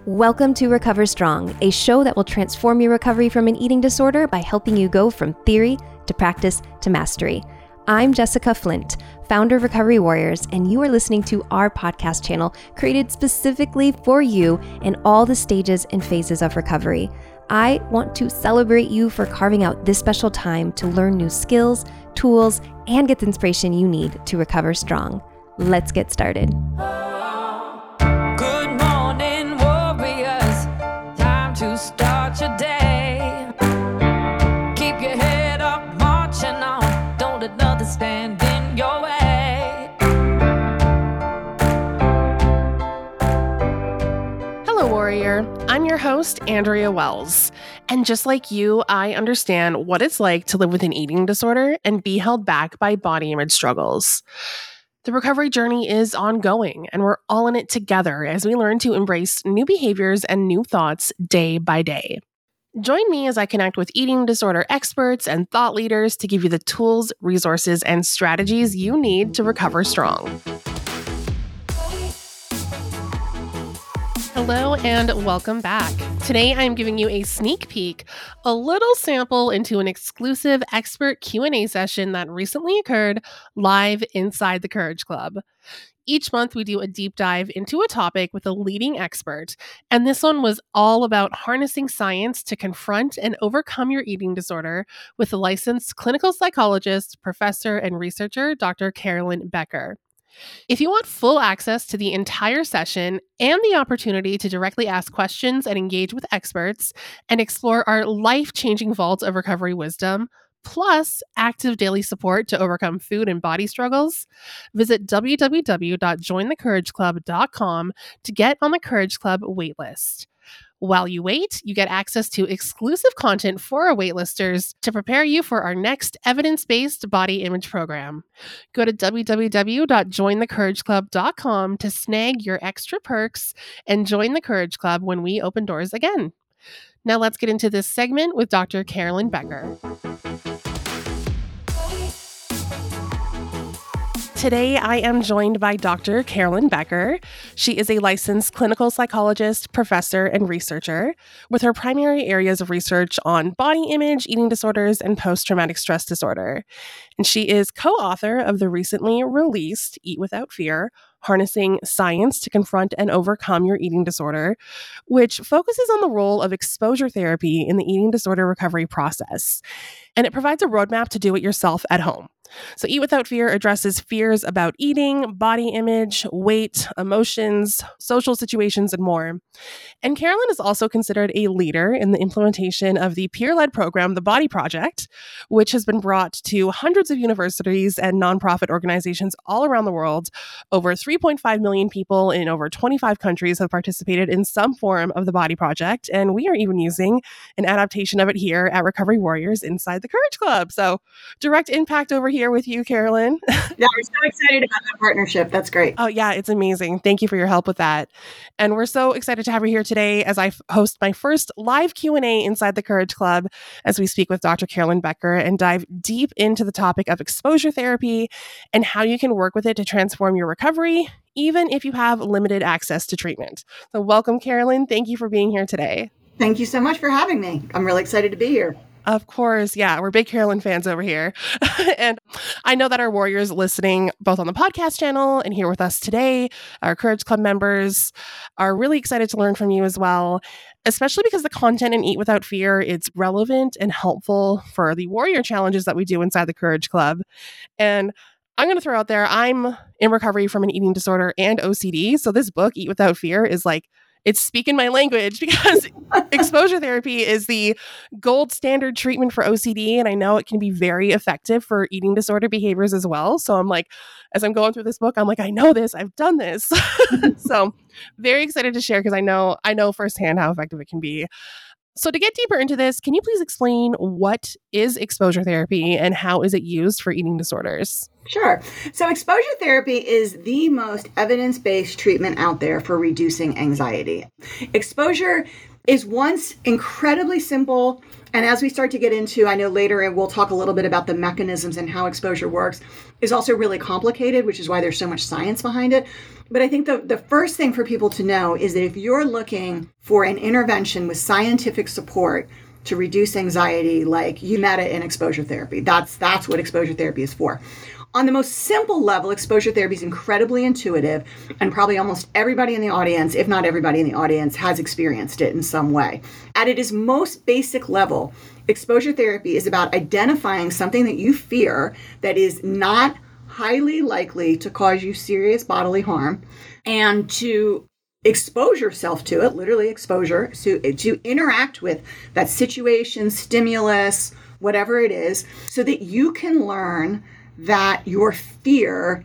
Welcome to Recover Strong, a show that will transform your recovery from an eating disorder by helping you go from theory to practice to mastery. I'm Jessica Flint, founder of Recovery Warriors, and you are listening to our podcast channel created specifically for you in all the stages and phases of recovery. I want to celebrate you for carving out this special time to learn new skills, tools, and get the inspiration you need to recover strong. Let's get started. To start your day, keep your head up, marching on, don't let nothing stand in your way. Hello, Warrior. I'm your host, Andrea Wells. And just like you, I understand what it's like to live with an eating disorder and be held back by body image struggles. The recovery journey is ongoing, and we're all in it together as we learn to embrace new behaviors and new thoughts day by day. Join me as I connect with eating disorder experts and thought leaders to give you the tools, resources, and strategies you need to recover strong. Hello and welcome back. Today I'm giving you a sneak peek, a little sample into an exclusive expert Q&A session that recently occurred live inside the Courage Club. Each month we do a deep dive into a topic with a leading expert, and this one was all about harnessing science to confront and overcome your eating disorder with the licensed clinical psychologist, professor, and researcher, Dr. Carolyn Becker. If you want full access to the entire session and the opportunity to directly ask questions and engage with experts and explore our life-changing vault of recovery wisdom, plus active daily support to overcome food and body struggles, visit www.jointhecourageclub.com to get on the Courage Club waitlist. While you wait, you get access to exclusive content for our waitlisters to prepare you for our next evidence-based body image program. Go to www.jointhecourageclub.com to snag your extra perks and join the Courage Club when we open doors again. Now let's get into this segment with Dr. Carolyn Becker. Today, I am joined by Dr. Carolyn Becker. She is a licensed clinical psychologist, professor, and researcher with her primary areas of research on body image, eating disorders, and post-traumatic stress disorder. And she is co-author of the recently released Eat Without Fear, Harnessing Science to Confront and Overcome Your Eating Disorder, which focuses on the role of exposure therapy in the eating disorder recovery process. And it provides a roadmap to do it yourself at home. So Eat Without Fear addresses fears about eating, body image, weight, emotions, social situations, and more. And Carolyn is also considered a leader in the implementation of the peer-led program, The Body Project, which has been brought to hundreds of universities and nonprofit organizations all around the world. Over 3.5 million people in over 25 countries have participated in some form of The Body Project, and we are even using an adaptation of it here at Recovery Warriors inside the Courage Club. So direct impact over here with you, Carolyn. Yeah, we're so excited about that partnership. That's great. Oh, yeah, it's amazing. Thank you for your help with that. And we're so excited to have you here today as I host my first live Q&A inside the Courage Club as we speak with Dr. Carolyn Becker and dive deep into the topic of exposure therapy and how you can work with it to transform your recovery, even if you have limited access to treatment. So welcome, Carolyn. Thank you for being here today. Thank you so much for having me. I'm really excited to be here. Of course. Yeah, we're big Carolyn fans over here. And I know that our warriors listening both on the podcast channel and here with us today, our Courage Club members, are really excited to learn from you as well, especially because the content in Eat Without Fear is relevant and helpful for the warrior challenges that we do inside the Courage Club. And I'm going to throw out there, I'm in recovery from an eating disorder and OCD. So this book, Eat Without Fear, is like, it's speaking my language because exposure therapy is the gold standard treatment for OCD. And I know it can be very effective for eating disorder behaviors as well. So I'm like, as I'm going through this book, I'm like, I know this, I've done this. So very excited to share because I know firsthand how effective it can be. So to get deeper into this, can you please explain what is exposure therapy and how is it used for eating disorders? Sure. So exposure therapy is the most evidence-based treatment out there for reducing anxiety. Exposure is once incredibly simple. And as we start to get into, I know later we'll talk a little bit about the mechanisms and how exposure works. is also really complicated, which is why there's so much science behind it. But I think the first thing for people to know is that if you're looking for an intervention with scientific support to reduce anxiety, like you met it in exposure therapy, that's what exposure therapy is for. On the most simple level, exposure therapy is incredibly intuitive, and probably almost everybody in the audience, if not everybody in the audience, has experienced it in some way. At its most basic level, exposure therapy is about identifying something that you fear that is not highly likely to cause you serious bodily harm, and to expose yourself to it, literally exposure, to interact with that situation, stimulus, whatever it is, so that you can learn that your fear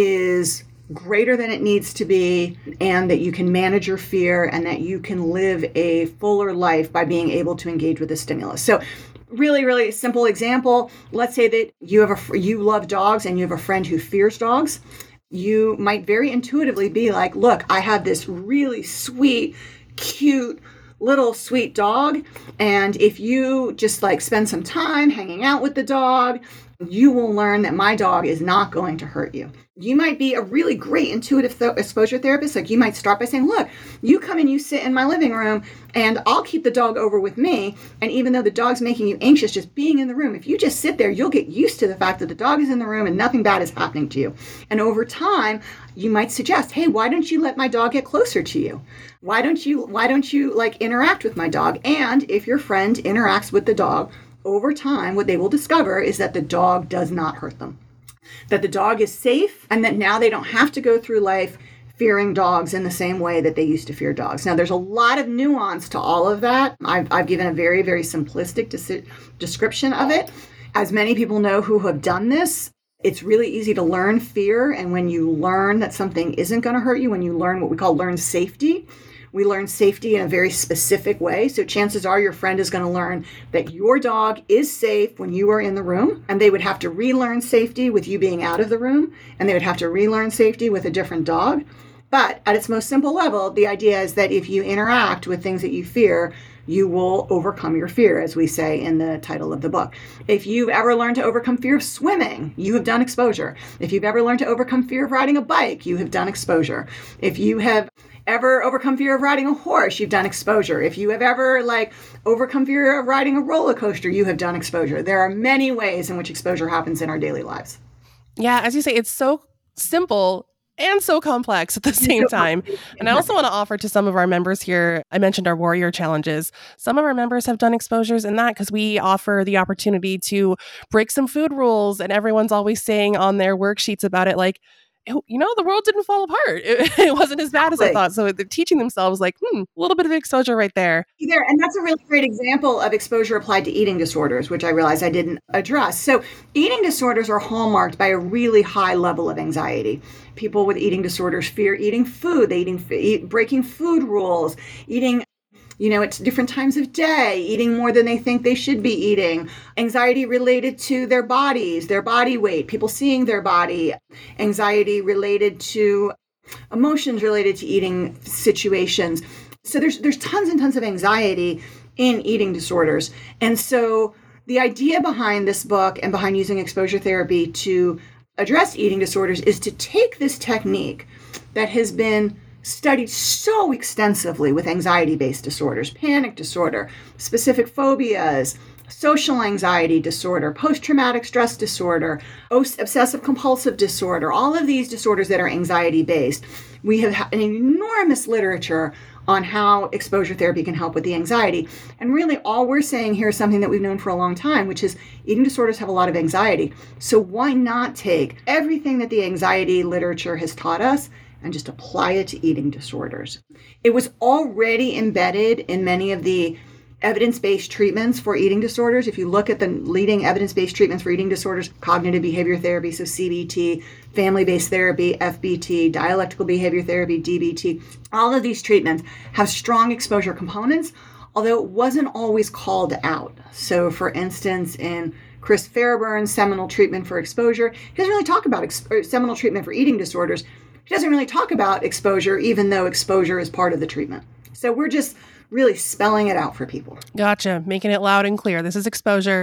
is greater than it needs to be, and that you can manage your fear, and that you can live a fuller life by being able to engage with the stimulus. So really, really simple example. Let's say that you love dogs and you have a friend who fears dogs. You might very intuitively be like, look, I have this really sweet, cute, little sweet dog. And if you just like spend some time hanging out with the dog, you will learn that my dog is not going to hurt you. You might be a really great intuitive exposure therapist. Like you might start by saying, look, you come and you sit in my living room and I'll keep the dog over with me. And even though the dog's making you anxious just being in the room, if you just sit there, you'll get used to the fact that the dog is in the room and nothing bad is happening to you. And over time, you might suggest, hey, why don't you let my dog get closer to you? Why don't you like interact with my dog? And if your friend interacts with the dog, over time, what they will discover is that the dog does not hurt them, that the dog is safe, and that now they don't have to go through life fearing dogs in the same way that they used to fear dogs. Now, there's a lot of nuance to all of that. I've given a very, very simplistic description of it. As many people know who have done this, it's really easy to learn fear. And when you learn that something isn't going to hurt you, when you learn what we call learn safety, we learn safety in a very specific way. So chances are your friend is going to learn that your dog is safe when you are in the room, and they would have to relearn safety with you being out of the room, and they would have to relearn safety with a different dog. But at its most simple level, the idea is that if you interact with things that you fear, you will overcome your fear, as we say in the title of the book. If you've ever learned to overcome fear of swimming, you have done exposure. If you've ever learned to overcome fear of riding a bike, you have done exposure. If you have ever overcome fear of riding a horse, you've done exposure. If you have ever overcome fear of riding a roller coaster, you have done exposure. There are many ways in which exposure happens in our daily lives. Yeah, as you say, it's so simple and so complex at the same time. And I also want to offer to some of our members here, I mentioned our warrior challenges. Some of our members have done exposures in that because we offer the opportunity to break some food rules, and everyone's always saying on their worksheets about it, like, the world didn't fall apart. It wasn't as bad as I thought. So they're teaching themselves a little bit of exposure right there. And that's a really great example of exposure applied to eating disorders, which I realized I didn't address. So eating disorders are hallmarked by a really high level of anxiety. People with eating disorders fear eating food. They breaking food rules, eating at different times of day, eating more than they think they should be eating, anxiety related to their bodies, their body weight, people seeing their body, anxiety related to emotions related to eating situations. So there's tons and tons of anxiety in eating disorders. And so the idea behind this book and behind using exposure therapy to address eating disorders is to take this technique that has been studied so extensively with anxiety-based disorders, panic disorder, specific phobias, social anxiety disorder, post-traumatic stress disorder, obsessive-compulsive disorder, all of these disorders that are anxiety-based. We have an enormous literature on how exposure therapy can help with the anxiety. And really all we're saying here is something that we've known for a long time, which is eating disorders have a lot of anxiety. So why not take everything that the anxiety literature has taught us and just apply it to eating disorders? It was already embedded in many of the evidence-based treatments for eating disorders. If you look at the leading evidence-based treatments for eating disorders, cognitive behavior therapy, so CBT, family-based therapy, FBT, dialectical behavior therapy, DBT, all of these treatments have strong exposure components, although it wasn't always called out. So for instance, in Chris Fairbairn's seminal treatment for exposure, he doesn't really talk about seminal treatment for eating disorders. He doesn't really talk about exposure, even though exposure is part of the treatment. So we're just really spelling it out for people. Gotcha. Making it loud and clear. This is exposure.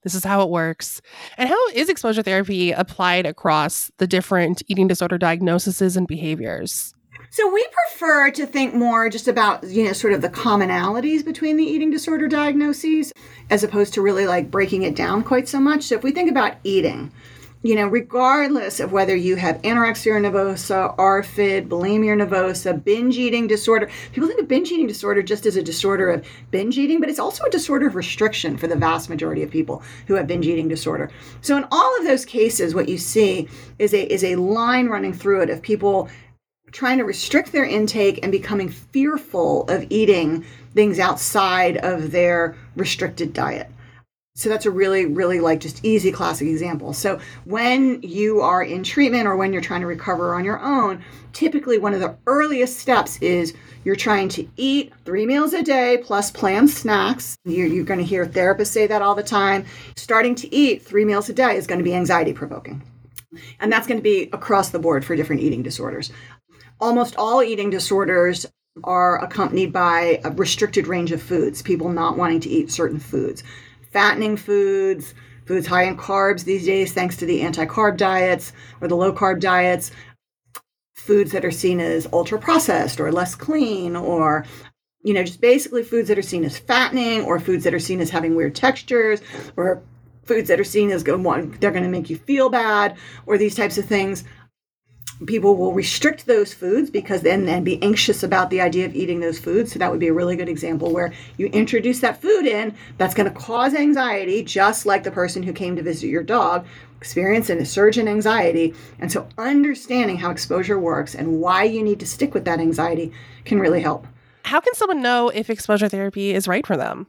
This is how it works. And how is exposure therapy applied across the different eating disorder diagnoses and behaviors? So we prefer to think more just about, sort of the commonalities between the eating disorder diagnoses, as opposed to really like breaking it down quite so much. So if we think about eating, regardless of whether you have anorexia nervosa, ARFID, bulimia nervosa, binge eating disorder, people think of binge eating disorder just as a disorder of binge eating, but it's also a disorder of restriction for the vast majority of people who have binge eating disorder. So in all of those cases, what you see is a line running through it of people trying to restrict their intake and becoming fearful of eating things outside of their restricted diet. So that's a really, really like just easy classic example. So when you are in treatment or when you're trying to recover on your own, typically one of the earliest steps is you're trying to eat 3 meals a day plus planned snacks. You're going to hear therapists say that all the time. Starting to eat 3 meals a day is going to be anxiety provoking. And that's going to be across the board for different eating disorders. Almost all eating disorders are accompanied by a restricted range of foods, people not wanting to eat certain foods. Fattening foods, foods high in carbs these days, thanks to the anti-carb diets or the low-carb diets, foods that are seen as ultra-processed or less clean, or, just basically foods that are seen as fattening, or foods that are seen as having weird textures, or foods that are seen as they're going to make you feel bad, or these types of things. People will restrict those foods because then be anxious about the idea of eating those foods. So that would be a really good example where you introduce that food in that's going to cause anxiety, just like the person who came to visit your dog experiencing a surge in anxiety. And so understanding how exposure works and why you need to stick with that anxiety can really help. How can someone know if exposure therapy is right for them?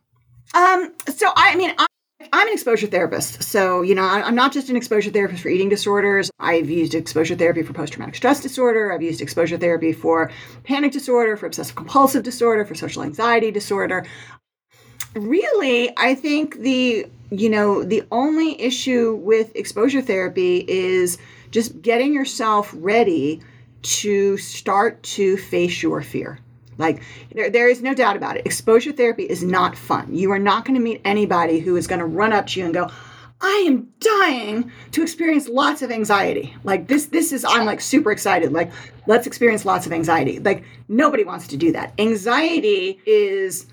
I'm an exposure therapist. So, I'm not just an exposure therapist for eating disorders. I've used exposure therapy for post-traumatic stress disorder. I've used exposure therapy for panic disorder, for obsessive compulsive disorder, for social anxiety disorder. Really, I think the only issue with exposure therapy is just getting yourself ready to start to face your fear. Like, there is no doubt about it. Exposure therapy is not fun. You are not going to meet anybody who is going to run up to you and go, I am dying to experience lots of anxiety. Like, I'm like super excited. Like, let's experience lots of anxiety. Like, nobody wants to do that. Anxiety is,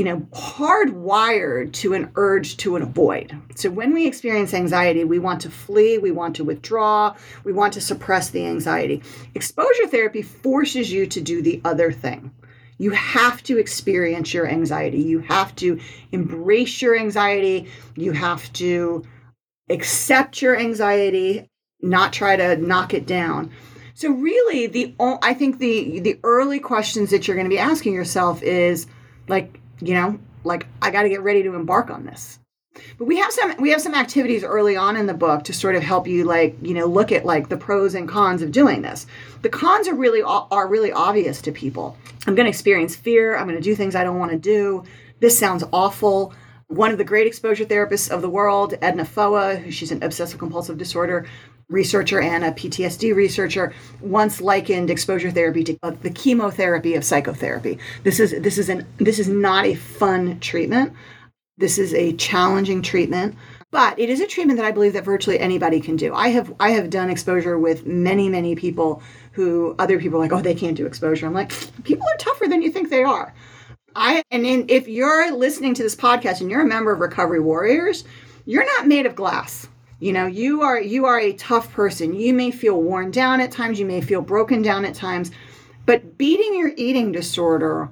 hardwired to an urge to avoid. So when we experience anxiety, we want to flee, we want to withdraw, we want to suppress the anxiety. Exposure therapy forces you to do the other thing. You have to experience your anxiety. You have to embrace your anxiety. You have to accept your anxiety, not try to knock it down. So really, I think the early questions that you're going to be asking yourself is I got to get ready to embark on this. But we have some activities early on in the book to sort of help you look at the pros and cons of doing this. The cons are really obvious to people. I'm going to experience fear. I'm going to do things I don't want to do. This sounds awful. One of the great exposure therapists of the world, Edna Foa, she's an obsessive compulsive disorder researcher and a PTSD researcher, once likened exposure therapy to the chemotherapy of psychotherapy. This is not a fun treatment. This is a challenging treatment, but it is a treatment that I believe that virtually anybody can do. I have done exposure with many, many people who other people are like, oh, they can't do exposure. I'm like, people are tougher than you think they are. If you're listening to this podcast and you're a member of Recovery Warriors, you're not made of glass. You are a tough person. You may feel worn down at times. You may feel broken down at times, but beating your eating disorder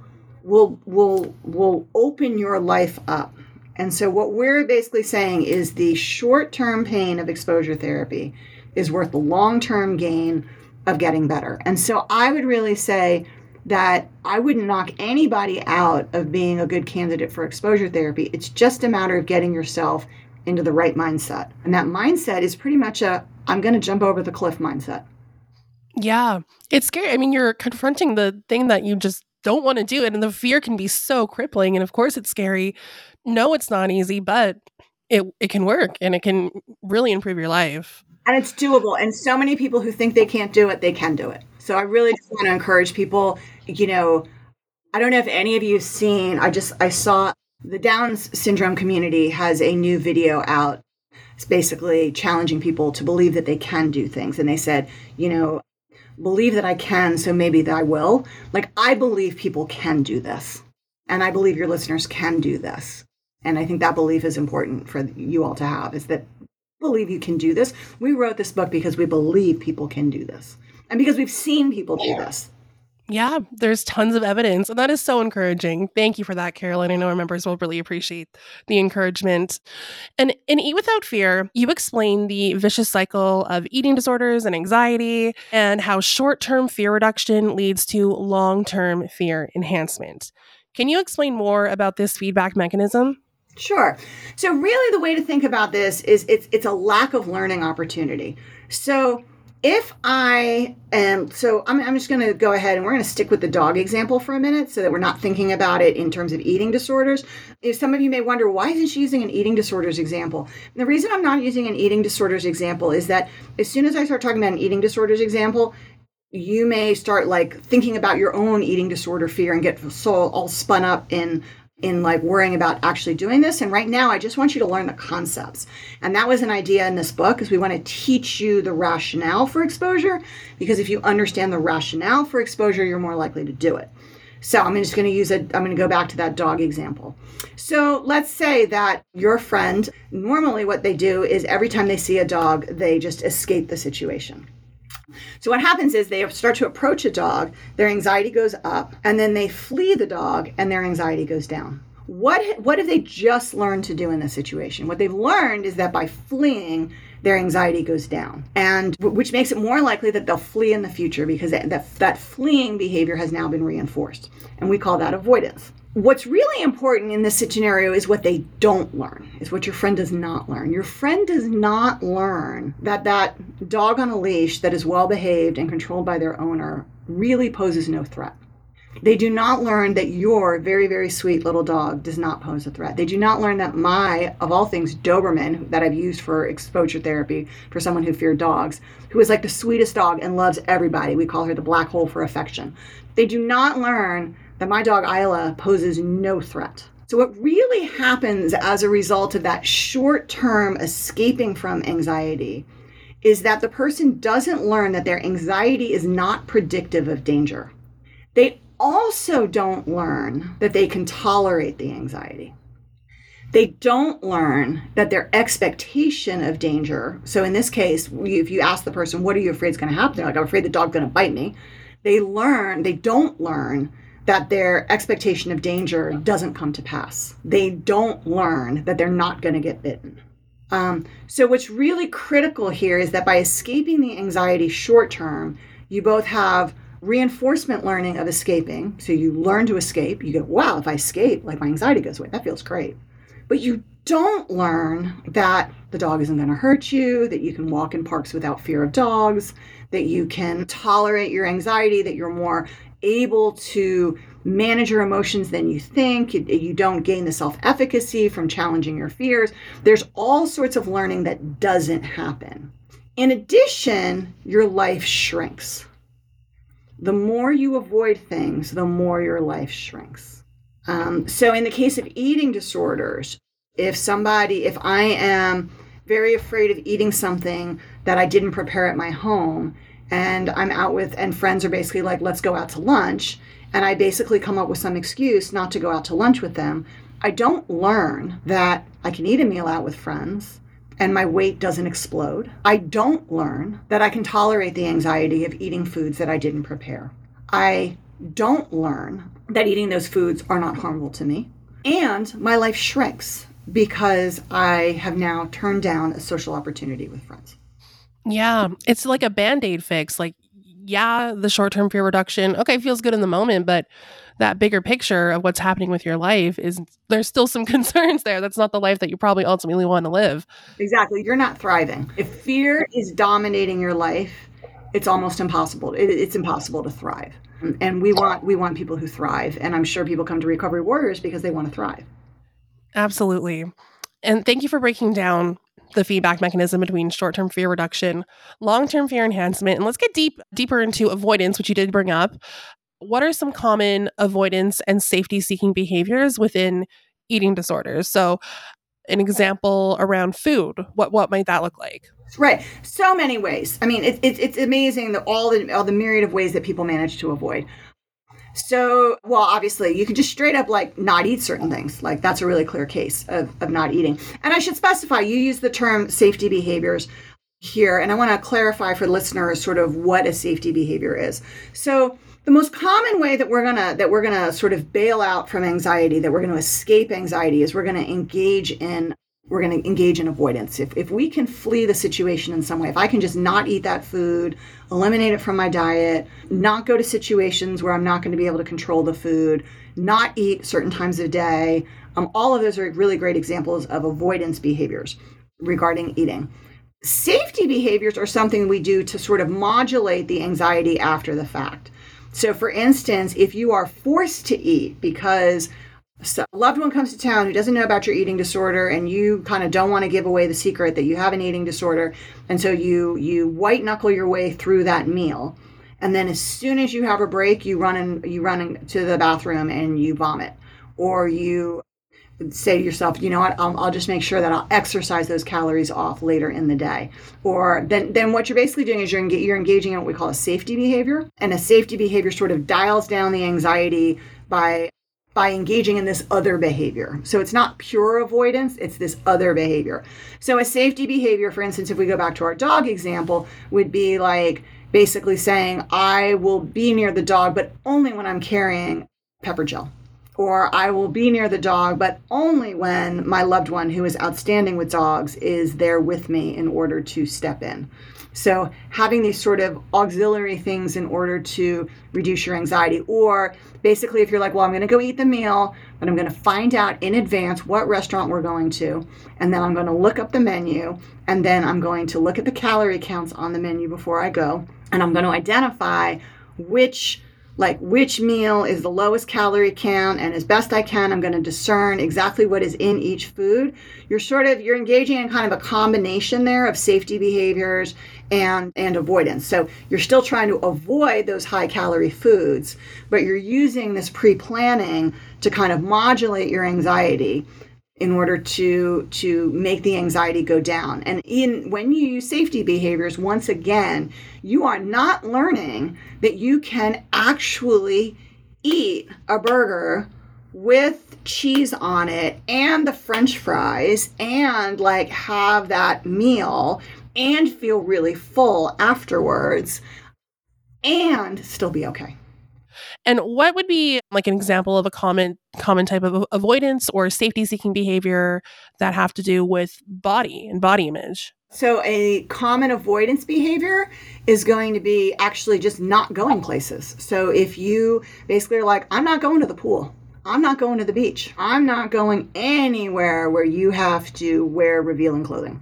will open your life up. And so what we're basically saying is the short-term pain of exposure therapy is worth the long-term gain of getting better. And so I would really say that I wouldn't knock anybody out of being a good candidate for exposure therapy. It's just a matter of getting yourself into the right mindset. And that mindset is pretty much I'm going to jump over the cliff mindset. Yeah, it's scary. I mean, you're confronting the thing that you just don't want to do. And the fear can be so crippling. And of course, it's scary. No, it's not easy, but it can work and it can really improve your life. And it's doable. And so many people who think they can't do it, they can do it. So I really just want to encourage people, I don't know if any of you have seen, I saw The Downs syndrome community has a new video out. It's basically challenging people to believe that they can do things. And they said, believe that I can, so maybe that I will. Like, I believe people can do this. And I believe your listeners can do this. And I think that belief is important for you all to have, is that believe you can do this. We wrote this book because we believe people can do this. And because we've seen people do this. Yeah, there's tons of evidence, and that is so encouraging. Thank you for that, Carolyn. I know our members will really appreciate the encouragement. And in Eat Without Fear, you explain the vicious cycle of eating disorders and anxiety, and how short-term fear reduction leads to long-term fear enhancement. Can you explain more about this feedback mechanism? Sure. So really the way to think about this is it's a lack of learning opportunity. So I'm just going to go ahead and we're going to stick with the dog example for a minute so that we're not thinking about it in terms of eating disorders. If some of you may wonder, why isn't she using an eating disorders example? And the reason I'm not using an eating disorders example is that as soon as I start talking about an eating disorders example, you may start like thinking about your own eating disorder fear and get so all spun up in like worrying about actually doing this. And right now, I just want you to learn the concepts. And that was an idea in this book, is we want to teach you the rationale for exposure, because if you understand the rationale for exposure, you're more likely to do it. So I'm just going to go back to that dog example. So let's say that your friend, normally what they do is every time they see a dog, they just escape the situation. So what happens is they start to approach a dog, their anxiety goes up, and then they flee the dog and their anxiety goes down. What have they just learned to do in this situation? What they've learned is that by fleeing, their anxiety goes down, and which makes it more likely that they'll flee in the future, because that fleeing behavior has now been reinforced. And we call that avoidance. What's really important in this scenario is what they don't learn, is what your friend does not learn. Your friend does not learn that dog on a leash that is well behaved and controlled by their owner really poses no threat. They do not learn that your very, very sweet little dog does not pose a threat. They do not learn that my, of all things, Doberman, that I've used for exposure therapy for someone who feared dogs, who is like the sweetest dog and loves everybody. We call her the black hole for affection. They do not learn that my dog Isla poses no threat. So what really happens as a result of that short-term escaping from anxiety is that the person doesn't learn that their anxiety is not predictive of danger. They also don't learn that they can tolerate the anxiety. They don't learn that their expectation of danger, so in this case, if you ask the person, what are you afraid is going to happen? They're like, I'm afraid the dog's going to bite me. They don't learn that their expectation of danger doesn't come to pass. They don't learn that they're not going to get bitten. So what's really critical here is that by escaping the anxiety short term, you both have reinforcement learning of escaping. So you learn to escape. You go, wow, if I escape, like my anxiety goes away. That feels great. But you don't learn that the dog isn't going to hurt you, that you can walk in parks without fear of dogs, that you can tolerate your anxiety, that you're more able to manage your emotions than you think. You don't gain the self-efficacy from challenging your fears. There's all sorts of learning that doesn't happen. In addition, your life shrinks. The more you avoid things, the more your life shrinks. So in the case of eating disorders, if I am very afraid of eating something that I didn't prepare at my home, and I'm out and friends are basically like, let's go out to lunch, and I basically come up with some excuse not to go out to lunch with them, I don't learn that I can eat a meal out with friends and my weight doesn't explode. I don't learn that I can tolerate the anxiety of eating foods that I didn't prepare. I don't learn that eating those foods are not harmful to me. And my life shrinks because I have now turned down a social opportunity with friends. Yeah, it's like a Band-Aid fix. Like, yeah, the short-term fear reduction, okay, feels good in the moment, but that bigger picture of what's happening with your life there's still some concerns there. That's not the life that you probably ultimately want to live. Exactly. You're not thriving. If fear is dominating your life, it's almost impossible. It's impossible to thrive. And we want people who thrive. And I'm sure people come to Recovery Warriors because they want to thrive. Absolutely. And thank you for breaking down the feedback mechanism between short-term fear reduction, long-term fear enhancement. And let's get deeper into avoidance, which you did bring up. What are some common avoidance and safety-seeking behaviors within eating disorders. So an example around food, what might that look like? Right. So many ways. I mean, it's amazing that all the myriad of ways that people manage to avoid. So, well, obviously, you can just straight up like not eat certain things. Like that's a really clear case of not eating. And I should specify, you use the term safety behaviors here, and I want to clarify for listeners sort of what a safety behavior is. So, the most common way that we're gonna sort of bail out from anxiety, that we're going to escape anxiety, is we're going to engage in avoidance. If we can flee the situation in some way, if I can just not eat that food, eliminate it from my diet, not go to situations where I'm not going to be able to control the food, not eat certain times of day, all of those are really great examples of avoidance behaviors regarding eating. Safety behaviors are something we do to sort of modulate the anxiety after the fact. So for instance, if you are forced to eat because a loved one comes to town who doesn't know about your eating disorder, and you kind of don't want to give away the secret that you have an eating disorder, and so you white knuckle your way through that meal, and then as soon as you have a break, you run into the bathroom and you vomit, or you say to yourself, you know what, I'll just make sure that I'll exercise those calories off later in the day. Or then what you're basically doing is you're engaging in what we call a safety behavior, and a safety behavior sort of dials down the anxiety by engaging in this other behavior. So it's not pure avoidance, it's this other behavior. So a safety behavior, for instance, if we go back to our dog example, would be like basically saying, I will be near the dog, but only when I'm carrying pepper gel. Or I will be near the dog, but only when my loved one who is outstanding with dogs is there with me in order to step in. So having these sort of auxiliary things in order to reduce your anxiety. Or basically if you're like, well, I'm going to go eat the meal, but I'm going to find out in advance what restaurant we're going to. And then I'm going to look up the menu. And then I'm going to look at the calorie counts on the menu before I go. And I'm going to identify which meal is the lowest calorie count, and as best I can, I'm going to discern exactly what is in each food. You're engaging in kind of a combination there of safety behaviors and avoidance. So you're still trying to avoid those high calorie foods, but you're using this pre-planning to kind of modulate your anxiety in order to make the anxiety go down. And when you use safety behaviors, once again, you are not learning that you can actually eat a burger with cheese on it and the French fries and like have that meal and feel really full afterwards and still be okay. And what would be like an example of a common type of avoidance or safety-seeking behavior that have to do with body and body image? So a common avoidance behavior is going to be actually just not going places. So if you basically are like, I'm not going to the pool, I'm not going to the beach, I'm not going anywhere where you have to wear revealing clothing.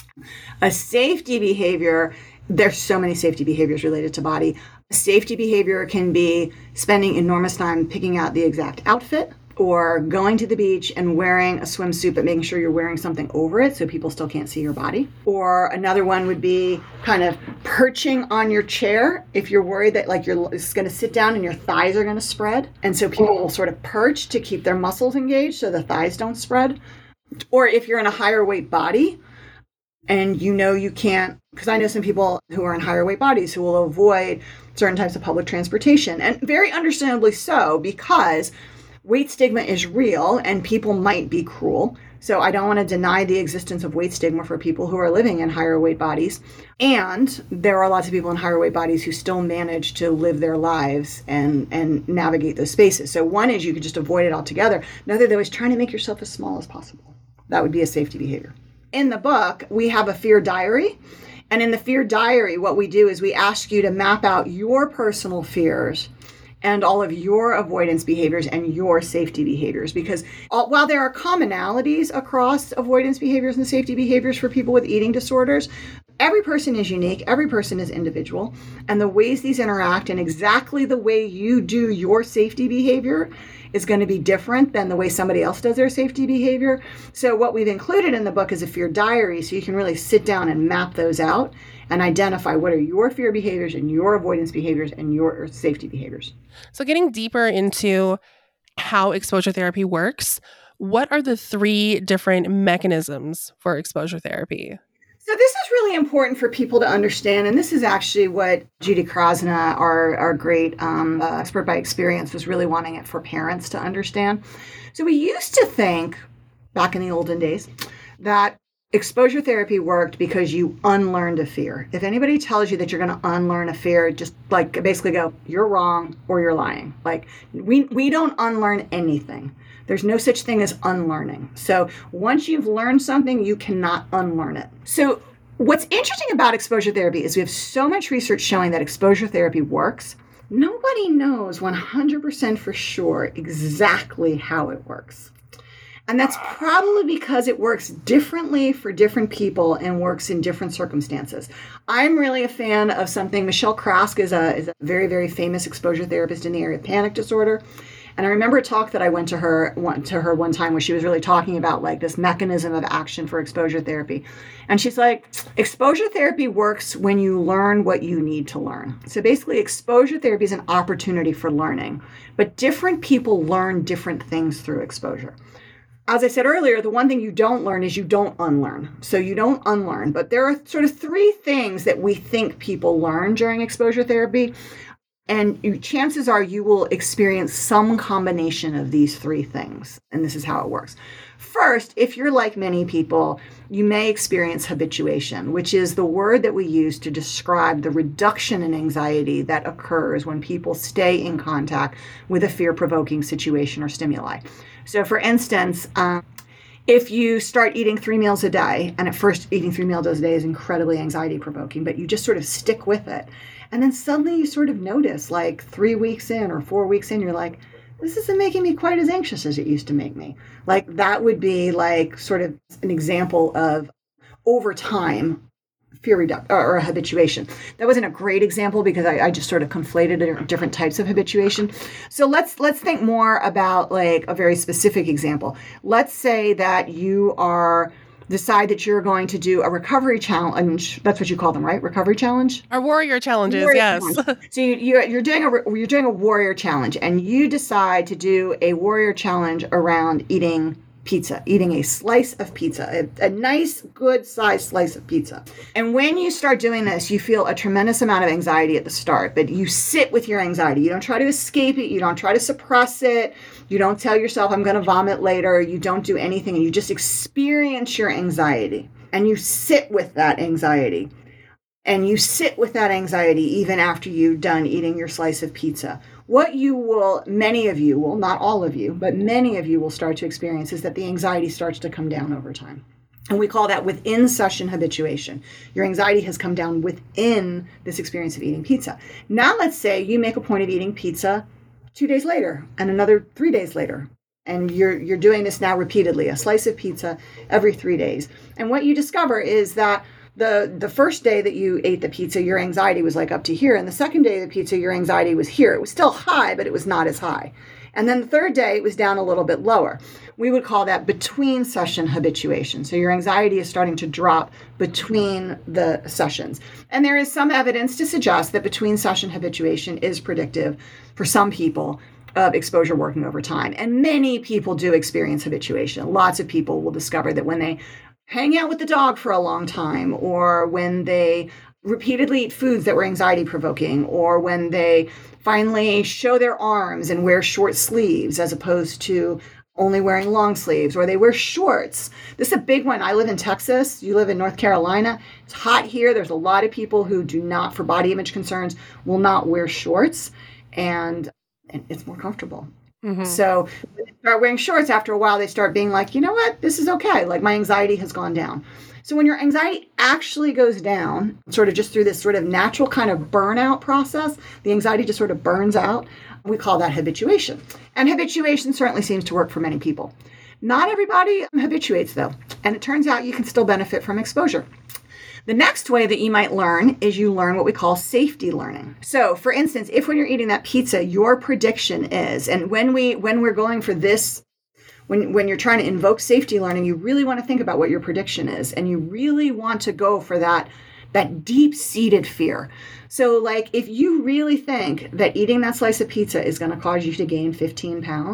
A safety behavior, there's so many safety behaviors related to body. A safety behavior can be spending enormous time picking out the exact outfit, or going to the beach and wearing a swimsuit, but making sure you're wearing something over it so people still can't see your body. Or another one would be kind of perching on your chair if you're worried that like you're just going to sit down and your thighs are going to spread. And so people will sort of perch to keep their muscles engaged so the thighs don't spread. Or if you're in a higher weight body and you know you can't, because I know some people who are in higher weight bodies who will avoid certain types of public transportation, and very understandably so, because weight stigma is real and people might be cruel. So I don't want to deny the existence of weight stigma for people who are living in higher weight bodies. And there are lots of people in higher weight bodies who still manage to live their lives and navigate those spaces. So one is you could just avoid it altogether. Another, though, is trying to make yourself as small as possible. That would be a safety behavior. In the book, we have a fear diary. And in the fear diary, what we do is we ask you to map out your personal fears and all of your avoidance behaviors and your safety behaviors. Because while there are commonalities across avoidance behaviors and safety behaviors for people with eating disorders, every person is unique, every person is individual, and the ways these interact and exactly the way you do your safety behavior is going to be different than the way somebody else does their safety behavior. So what we've included in the book is a fear diary, so you can really sit down and map those out and identify what are your fear behaviors and your avoidance behaviors and your safety behaviors. So getting deeper into how exposure therapy works, What are the 3 different mechanisms for exposure therapy? So this is really important for people to understand, and this is actually what Judy Krasna, our great expert by experience, was really wanting it for parents to understand. So we used to think, back in the olden days, that exposure therapy worked because you unlearned a fear. If anybody tells you that you're going to unlearn a fear, just like basically go, you're wrong or you're lying. Like we don't unlearn anything. There's no such thing as unlearning. So once you've learned something, you cannot unlearn it. So what's interesting about exposure therapy is we have so much research showing that exposure therapy works. Nobody knows 100% for sure exactly how it works. And that's probably because it works differently for different people and works in different circumstances. I'm really a fan of something. Michelle Krask is a very, very famous exposure therapist in the area of panic disorder. And I remember a talk that I went to her one time where she was really talking about like this mechanism of action for exposure therapy. And she's like, exposure therapy works when you learn what you need to learn. So basically, exposure therapy is an opportunity for learning, but different people learn different things through exposure. As I said earlier, the one thing you don't learn is you don't unlearn. So you don't unlearn, but there are sort of 3 things that we think people learn during exposure therapy. And chances are you will experience some combination of these 3 things. And this is how it works. First, if you're like many people, you may experience habituation, which is the word that we use to describe the reduction in anxiety that occurs when people stay in contact with a fear-provoking situation or stimuli. So for instance, if you start eating 3 meals a day, and at first eating 3 meals a day is incredibly anxiety provoking, but you just sort of stick with it. And then suddenly you sort of notice like 3 weeks in or 4 weeks in, you're like, this isn't making me quite as anxious as it used to make me. Like that would be like sort of an example of over time fear reduction or habituation. That wasn't a great example because I just sort of conflated different types of habituation. So let's think more about like a very specific example. Let's say that you decide that you're going to do a recovery challenge. That's what you call them, right? Recovery challenge? Our warrior challenges, yes. So you're doing a warrior challenge, and you decide to do a warrior challenge around eating pizza, eating a slice of pizza, a nice, good sized slice of pizza. And when you start doing this, you feel a tremendous amount of anxiety at the start, but you sit with your anxiety. You don't try to escape it. You don't try to suppress it. You don't tell yourself, I'm going to vomit later. You don't do anything. And you just experience your anxiety, and you sit with that anxiety. And you sit with that anxiety even after you've done eating your slice of pizza. What many of you will, not all of you, but many of you will start to experience is that the anxiety starts to come down over time. And we call that within session habituation. Your anxiety has come down within this experience of eating pizza. Now let's say you make a point of eating pizza 2 days later and another 3 days later. And you're doing this now repeatedly, a slice of pizza every 3 days. And what you discover is that the first day that you ate the pizza, your anxiety was like up to here. And the second day of the pizza, your anxiety was here. It was still high, but it was not as high. And then the third day, it was down a little bit lower. We would call that between session habituation. So your anxiety is starting to drop between the sessions. And there is some evidence to suggest that between session habituation is predictive for some people of exposure working over time. And many people do experience habituation. Lots of people will discover that when they hang out with the dog for a long time, or when they repeatedly eat foods that were anxiety provoking, or when they finally show their arms and wear short sleeves as opposed to only wearing long sleeves, or they wear shorts. This is a big one. I live in Texas. You live in North Carolina. It's hot here. There's a lot of people who do not, for body image concerns, will not wear shorts, and it's more comfortable. Mm-hmm. So when they start wearing shorts, after a while, they start being like, you know what, this is okay. Like my anxiety has gone down. So when your anxiety actually goes down, sort of just through this sort of natural kind of burnout process, the anxiety just sort of burns out. We call that habituation. And habituation certainly seems to work for many people. Not everybody habituates though. And it turns out you can still benefit from exposure. The next way that you might learn is you learn what we call safety learning. So for instance, if when you're eating that pizza, your prediction is, and when we're going for this, when you're trying to invoke safety learning, you really want to think about what your prediction is. And you really want to go for that deep-seated fear. So like if you really think that eating that slice of pizza is going to cause you to gain 15 pounds,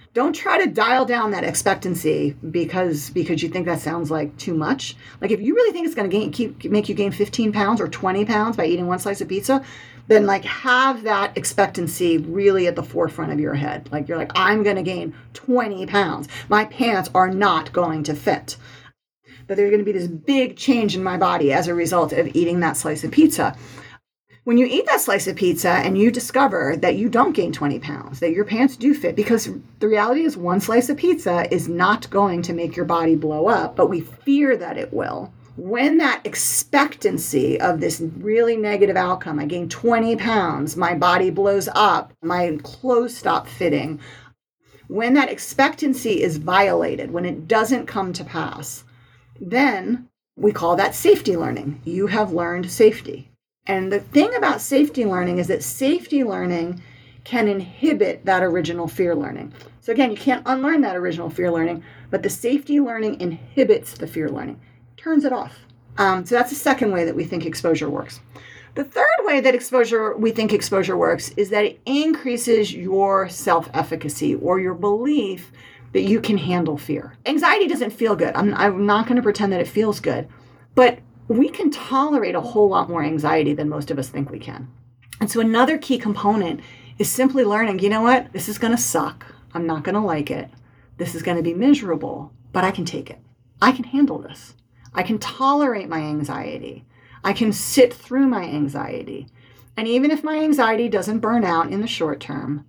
don't try to dial down that expectancy because you think that sounds like too much. Like if you really think it's going to make you gain 15 pounds or 20 pounds by eating one slice of pizza, then like have that expectancy really at the forefront of your head. Like you're like, I'm going to gain 20 pounds. My pants are not going to fit. But there's going to be this big change in my body as a result of eating that slice of pizza. When you eat that slice of pizza and you discover that you don't gain 20 pounds, that your pants do fit, because the reality is one slice of pizza is not going to make your body blow up, but we fear that it will. When that expectancy of this really negative outcome, I gain 20 pounds, my body blows up, my clothes stop fitting, when that expectancy is violated, when it doesn't come to pass, then we call that safety learning. You have learned safety. And the thing about safety learning is that safety learning can inhibit that original fear learning. So again, you can't unlearn that original fear learning, but the safety learning inhibits the fear learning, turns it off. So that's the second way that we think exposure works. The third way that we think exposure works is that it increases your self-efficacy or your belief that you can handle fear. Anxiety doesn't feel good. I'm not going to pretend that it feels good, but we can tolerate a whole lot more anxiety than most of us think we can. And so another key component is simply learning, you know what? This is going to suck. I'm not going to like it. This is going to be miserable, but I can take it. I can handle this. I can tolerate my anxiety. I can sit through my anxiety. And even if my anxiety doesn't burn out in the short term,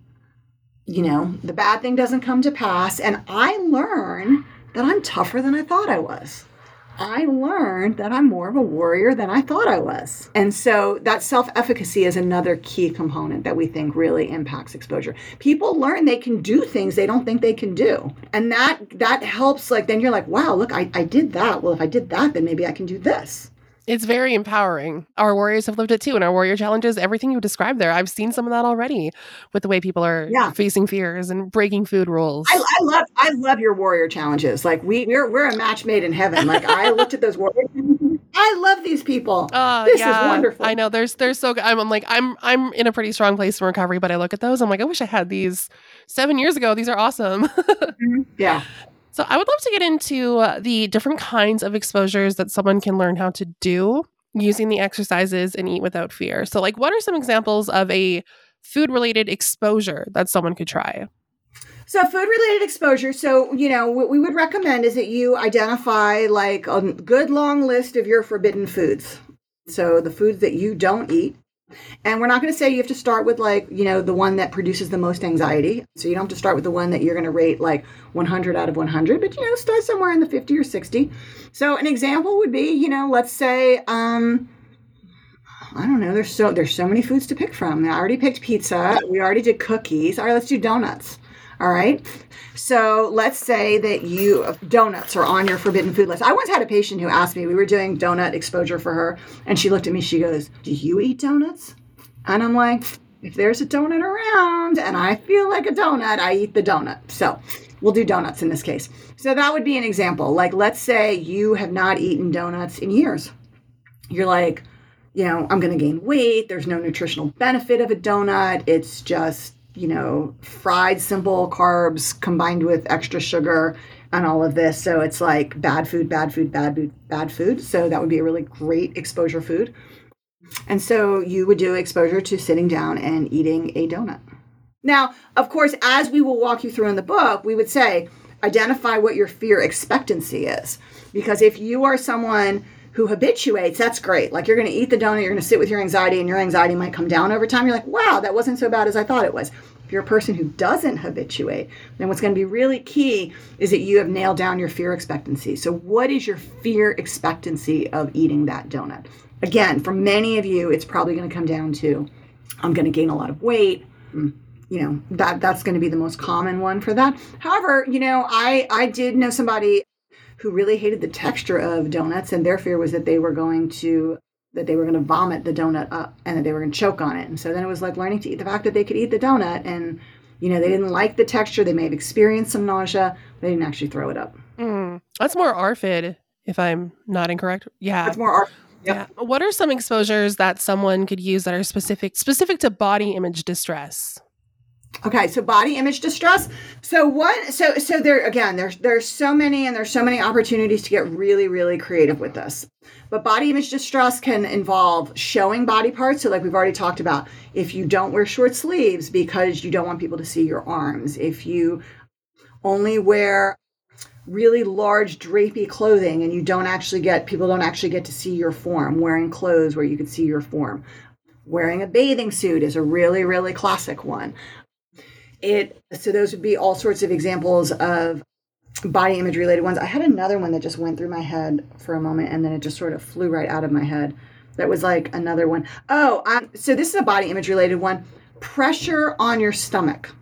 the bad thing doesn't come to pass, and I learn that I'm tougher than I thought I was. I learned that I'm more of a warrior than I thought I was. And so that self-efficacy is another key component that we think really impacts exposure. People learn they can do things they don't think they can do. And that helps, then you're like, wow, look, I did that. Well, if I did that, then maybe I can do this. It's very empowering. Our warriors have lived it too. In our warrior challenges, everything you described there, I've seen some of that already with the way people are facing fears and breaking food rules. I love your warrior challenges. Like we're a match made in heaven. Like I looked at those warrior challenges. I love these people. This is wonderful. I know they're so good. I'm in a pretty strong place in recovery, but I look at those. I'm like, I wish I had these 7 years ago. These are awesome. Yeah. So I would love to get into the different kinds of exposures that someone can learn how to do using the exercises in Eat Without Fear. So what are some examples of a food-related exposure that someone could try? So food-related exposure. So, what we would recommend is that you identify a good long list of your forbidden foods. So the foods that you don't eat. And we're not going to say you have to start with the one that produces the most anxiety. So you don't have to start with the one that you're going to rate 100 out of 100, but start somewhere in the 50 or 60. So an example would be, let's say, I don't know, there's so many foods to pick from. I already picked pizza. We already did cookies. All right, let's do donuts. All right. So let's say that donuts are on your forbidden food list. I once had a patient who asked me, we were doing donut exposure for her, and she looked at me, she goes, do you eat donuts? And I'm like, if there's a donut around and I feel like a donut, I eat the donut. So we'll do donuts in this case. So that would be an example. Let's say you have not eaten donuts in years. You're like, I'm going to gain weight. There's no nutritional benefit of a donut. It's just fried simple carbs combined with extra sugar and all of this. So it's like bad food, bad food, bad food, bad food. So that would be a really great exposure food. And so you would do exposure to sitting down and eating a donut. Now, of course, as we will walk you through in the book, we would say, identify what your fear expectancy is. Because if you are someone who habituates, that's great. You're going to eat the donut, you're going to sit with your anxiety, and your anxiety might come down over time. You're like, wow, that wasn't so bad as I thought it was. If you're a person who doesn't habituate, then what's going to be really key is that you have nailed down your fear expectancy. So what is your fear expectancy of eating that donut? Again, for many of you, it's probably going to come down to, I'm going to gain a lot of weight. That's going to be the most common one for that. However, I did know somebody who really hated the texture of donuts, and their fear was that they were going to vomit the donut up and that they were going to choke on it. And so then it was learning to eat the fact that they could eat the donut, and they didn't like the texture. They may have experienced some nausea. They didn't actually throw it up. That's more ARFID, if I'm not incorrect. Yeah. That's more ARFID. Yep. Yeah. What are some exposures that someone could use that are specific to body image distress? Okay, so body image distress. So there again, there's so many and there's so many opportunities to get really, really creative with this. But body image distress can involve showing body parts. So like we've already talked about, if you don't wear short sleeves because you don't want people to see your arms, if you only wear really large drapey clothing and people don't actually get to see your form, wearing clothes where you can see your form. Wearing a bathing suit is a really, really classic one. So those would be all sorts of examples of body image related ones. I had another one that just went through my head for a moment and then it just sort of flew right out of my head. That was like another one. So this is a body image related one. Pressure on your stomach.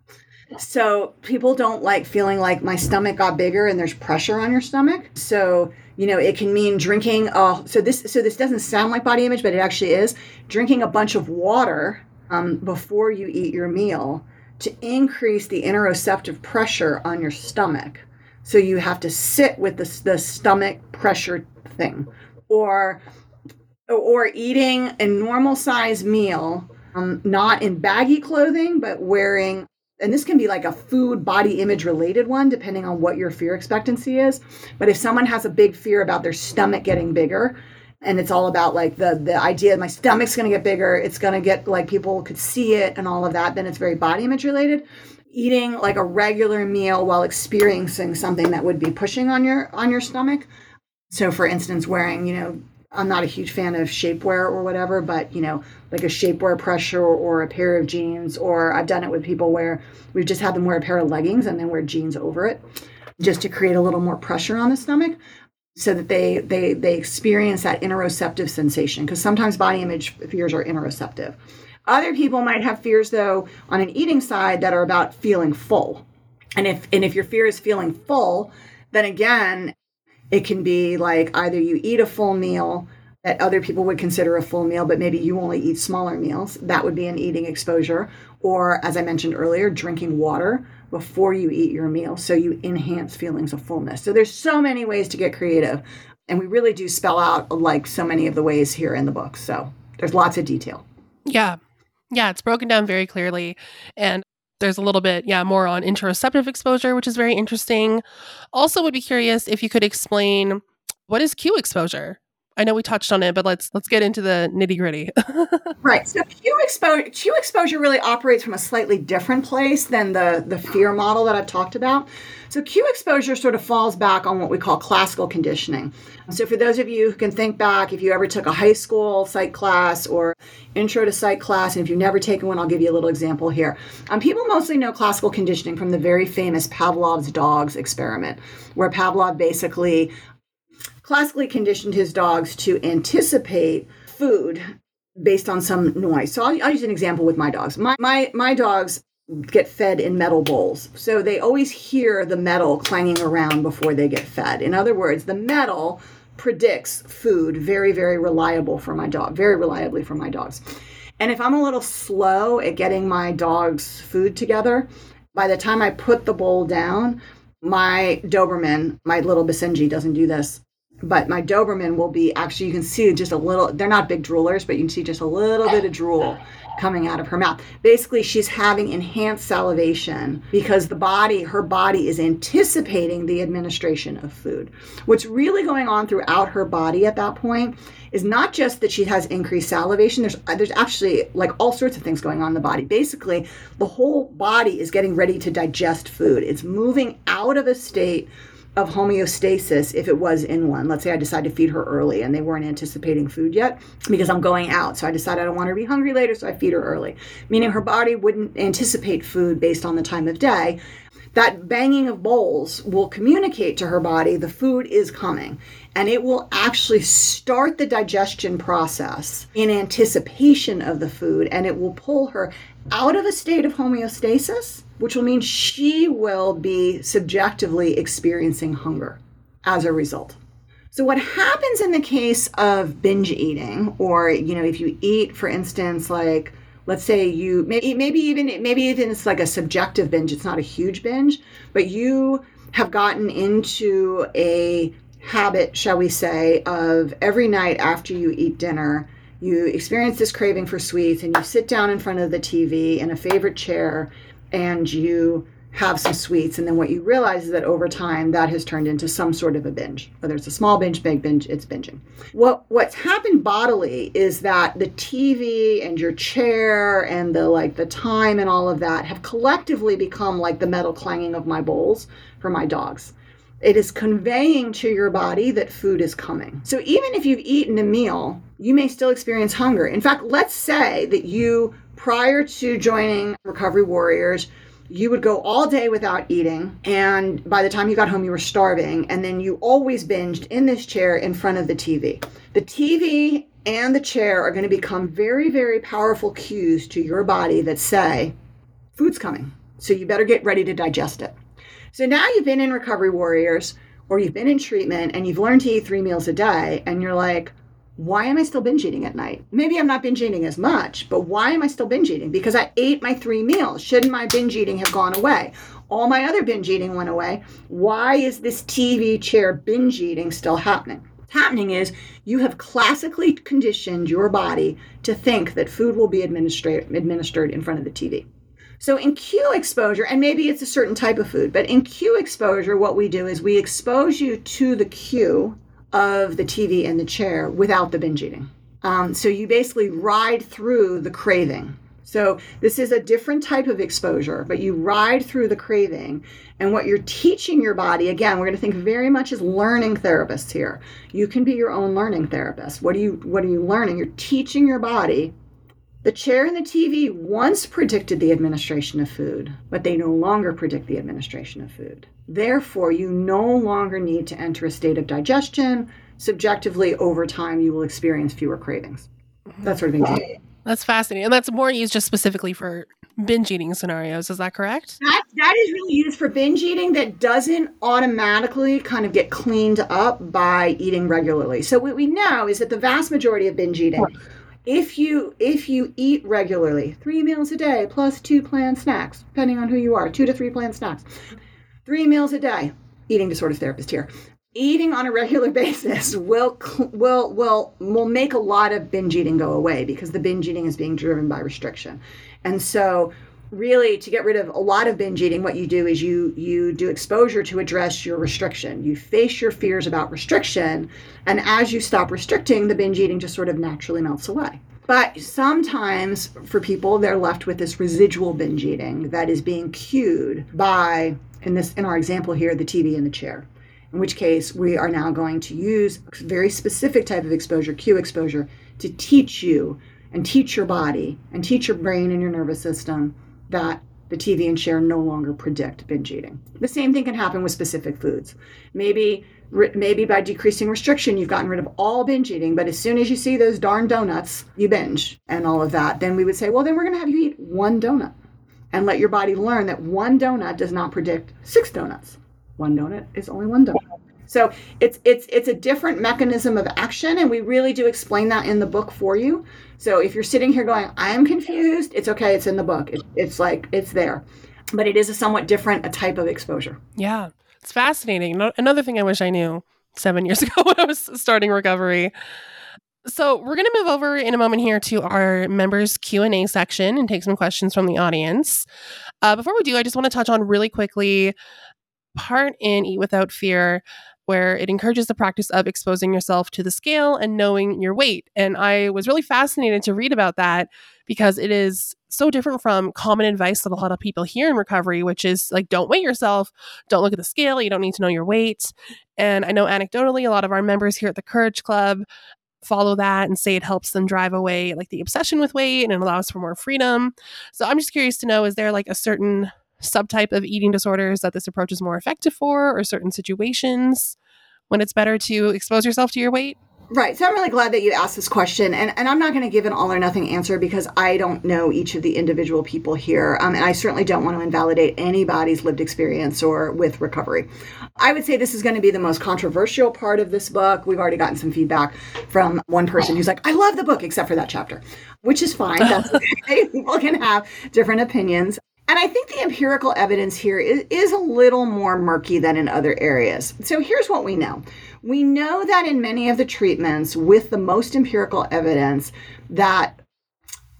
So people don't like feeling like my stomach got bigger and there's pressure on your stomach. So, it can mean drinking. So this doesn't sound like body image, but it actually is. Drinking a bunch of water before you eat your meal to increase the interoceptive pressure on your stomach. So you have to sit with the stomach pressure thing, or eating a normal size meal, not in baggy clothing, but wearing. And this can be like a food body image related one, depending on what your fear expectancy is. But if someone has a big fear about their stomach getting bigger, and it's all about like the idea my stomach's going to get bigger, it's going to get like people could see it and all of that, then it's very body image related. Eating like a regular meal while experiencing something that would be pushing on your stomach. So for instance, wearing, I'm not a huge fan of shapewear or whatever, but, like a shapewear pressure or a pair of jeans, or I've done it with people where we've just had them wear a pair of leggings and then wear jeans over it just to create a little more pressure on the stomach so that they experience that interoceptive sensation. Because sometimes body image fears are interoceptive. Other people might have fears, though, on an eating side that are about feeling full. And if your fear is feeling full, then again, it can be like either you eat a full meal that other people would consider a full meal, but maybe you only eat smaller meals. That would be an eating exposure. Or, as I mentioned earlier, drinking water before you eat your meal. So you enhance feelings of fullness. So there's so many ways to get creative. And we really do spell out like so many of the ways here in the book. So there's lots of detail. Yeah. Yeah, it's broken down very clearly. And there's a little bit, more on interoceptive exposure, which is very interesting. Also would be curious if you could explain, what is cue exposure? I know we touched on it, but let's get into the nitty-gritty. Right. So cue exposure really operates from a slightly different place than the fear model that I've talked about. So cue exposure sort of falls back on what we call classical conditioning. So for those of you who can think back, if you ever took a high school psych class or intro to psych class, and if you've never taken one, I'll give you a little example here. People mostly know classical conditioning from the very famous Pavlov's dogs experiment, where Pavlov basically classically conditioned his dogs to anticipate food based on some noise. So I'll use an example with my dogs. My dogs get fed in metal bowls. So they always hear the metal clanging around before they get fed. In other words, the metal predicts food very, very reliably for my dogs. And if I'm a little slow at getting my dog's food together, by the time I put the bowl down, my Doberman, my little Basenji doesn't do this, but my Doberman will be, actually, you can see just a little, they're not big droolers, but you can see just a little bit of drool coming out of her mouth. Basically, she's having enhanced salivation because her body is anticipating the administration of food. What's really going on throughout her body at that point is not just that she has increased salivation. There's actually like all sorts of things going on in the body. Basically, the whole body is getting ready to digest food. It's moving out of a state of homeostasis if it was in one. Let's say I decide to feed her early and they weren't anticipating food yet because I'm going out. So I decide I don't want her to be hungry later, so I feed her early. Meaning her body wouldn't anticipate food based on the time of day. That banging of bowls will communicate to her body the food is coming. And it will actually start the digestion process in anticipation of the food. And it will pull her out of a state of homeostasis, which will mean she will be subjectively experiencing hunger as a result. So what happens in the case of binge eating, or, if you eat, for instance, like, let's say you, maybe even it's like a subjective binge, it's not a huge binge, but you have gotten into a habit, shall we say, of every night after you eat dinner, you experience this craving for sweets and you sit down in front of the TV in a favorite chair and you have some sweets, and then what you realize is that over time that has turned into some sort of a binge. Whether it's a small binge, big binge, it's binging. What's happened bodily is that the TV and your chair and the time and all of that have collectively become like the metal clanging of my bowls for my dogs. It is conveying to your body that food is coming. So even if you've eaten a meal, you may still experience hunger. In fact, let's say that you, prior to joining Recovery Warriors, you would go all day without eating, and by the time you got home, you were starving, and then you always binged in this chair in front of the TV. The TV and the chair are going to become very, very powerful cues to your body that say, food's coming, so you better get ready to digest it. So now you've been in Recovery Warriors, or you've been in treatment, and you've learned to eat 3 meals a day, and you're like, why am I still binge eating at night? Maybe I'm not binge eating as much, but why am I still binge eating? Because I ate my 3 meals. Shouldn't my binge eating have gone away? All my other binge eating went away. Why is this TV chair binge eating still happening? What's happening is you have classically conditioned your body to think that food will be administered in front of the TV. So in cue exposure, and maybe it's a certain type of food, but in cue exposure, what we do is we expose you to the cue of the TV and the chair without the binge eating. So you basically ride through the craving. So this is a different type of exposure, but you ride through the craving. And what you're teaching your body, again, we're going to think very much as learning therapists here. You can be your own learning therapist. What are you learning? You're teaching your body. The chair and the TV once predicted the administration of food, but they no longer predict the administration of food. Therefore, you no longer need to enter a state of digestion. Subjectively, over time, you will experience fewer cravings. That sort of thing. That's fascinating. And that's more used just specifically for binge eating scenarios. Is that correct? That is really used for binge eating that doesn't automatically kind of get cleaned up by eating regularly. So what we know is that the vast majority of binge eating, if you eat regularly, 3 meals a day plus 2 planned snacks, depending on who you are, 2 to 3 planned snacks, 3 meals a day, eating disorder therapist here. Eating on a regular basis will make a lot of binge eating go away because the binge eating is being driven by restriction. And so really to get rid of a lot of binge eating, what you do is you do exposure to address your restriction. You face your fears about restriction. And as you stop restricting, the binge eating just sort of naturally melts away. But sometimes for people, they're left with this residual binge eating that is being cued by, in our example here, the TV and the chair. In which case, we are now going to use a very specific type of exposure, cue exposure, to teach you and teach your body and teach your brain and your nervous system that the TV and chair no longer predict binge eating. The same thing can happen with specific foods. Maybe by decreasing restriction, you've gotten rid of all binge eating, but as soon as you see those darn donuts, you binge and all of that. Then we would say, well, then we're going to have you eat 1 donut and let your body learn that 1 donut does not predict 6 donuts. 1 donut is only 1 donut. So it's a different mechanism of action, and we really do explain that in the book for you. So if you're sitting here going, I'm confused, it's okay, it's in the book. It's there. But it is a somewhat different type of exposure. Yeah, it's fascinating. Another thing I wish I knew 7 years ago when I was starting recovery. So we're going to move over in a moment here to our members Q&A section and take some questions from the audience. Before we do, I just want to touch on really quickly part in Eat Without Fear, where it encourages the practice of exposing yourself to the scale and knowing your weight. And I was really fascinated to read about that because it is so different from common advice that a lot of people hear in recovery, which is like, don't weigh yourself, don't look at the scale, you don't need to know your weight. And I know anecdotally, a lot of our members here at the Courage Club follow that and say it helps them drive away like the obsession with weight and it allows for more freedom. So I'm just curious to know, is there like a certain subtype of eating disorders that this approach is more effective for, or certain situations when it's better to expose yourself to your weight? Right. So I'm really glad that you asked this question. And I'm not going to give an all or nothing answer because I don't know each of the individual people here. And I certainly don't want to invalidate anybody's lived experience or with recovery. I would say this is going to be the most controversial part of this book. We've already gotten some feedback from one person who's like, I love the book, except for that chapter, which is fine. That's okay. People can have different opinions. And I think the empirical evidence here is a little more murky than in other areas. So here's what we know. We know that in many of the treatments with the most empirical evidence that